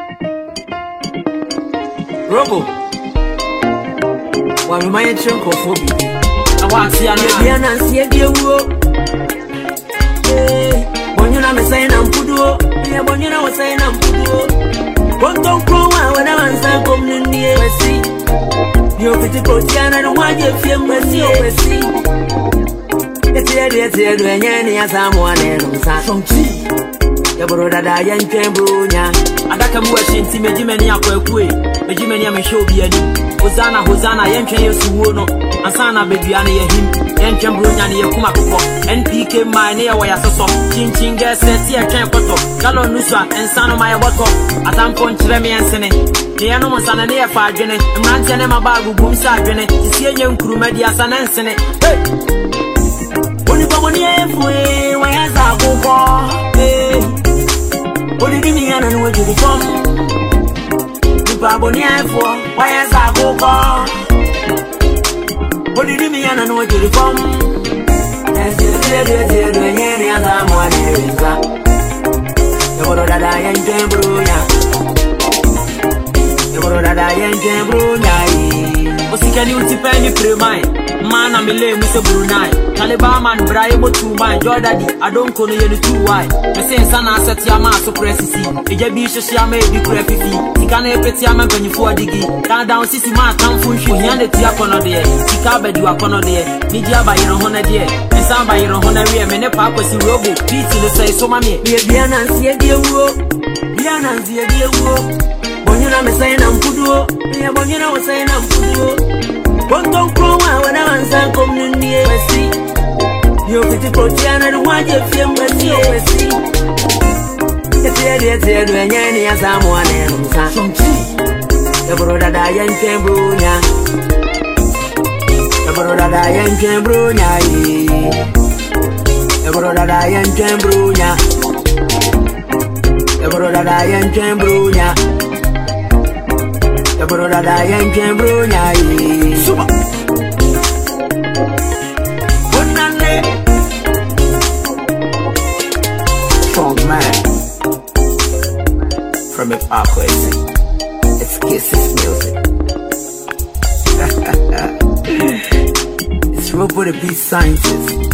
Robo. Why am I drunk of phobia? I want to see an see a dear woe. When you're not saying I'm good, when you're not saying I'm good. What don't grow when I answer come in the sea. You're pretty Cotiana, I don't want you to feel mercy oversea. It's here, when you're near someone else. Some tea. Your brother, Diane Cambrunia. I got a watching to Medimania Quay, Medimania show be any. Hosanna, Yankin Suwono, and Sana Babiani, him, Yankin Brunia, Kumako, NPK, my near where I saw Chin gas, Tia Campoto, Galo Nusa, and Sana Maya Botto, at some point, Remy and Sene. The animals are near 5 Jenny, and Mantanema Babu Boom Sargene, to see a young crew media San and Sene. Hey! Only Bobonia, why has I go for? Hey! What did you mean and where you come? Babonia for why is I go far? What did you mean? I know what you come. As you did, any other one is that. You wrote that I am Jambrunia. You wrote that I am Jambrunia. What's the can you tip any pre mine? Man, I'm a lame, Mr. Brunei. Taliban man, Bravo to mine, Jordani. I don't call you too wide. The same son, I set your mass of pressy. A jabbish, I may be crappy. You can't pet your man when you for diggy. Down, sissy man, come for you, and the Tiacono there. Ticaba, you are cono there. Nidia by your honor there. And some by your honor, and a papa, see robo. Pete to the say so, mammy. Be a Bianancy, a dear woe. Bianancy, a dear woe. Bonina was saying I'm good. Bonina was saying I'm good. What don't grow when I answer come in the sea. You're pretty Cotiana, I don't want you to feel mercy oversea. It's here, when you're near someone else. Some tea. The brother Diane Cambrunia. The brother Diane Cambrunia. The brother Diane Cambrunia. The brother Diane Cambrunia. The brother Diane Cambrunia. Super. Strong man. From a parkway. It's Kisses music. It's Robo the Beat Scientist.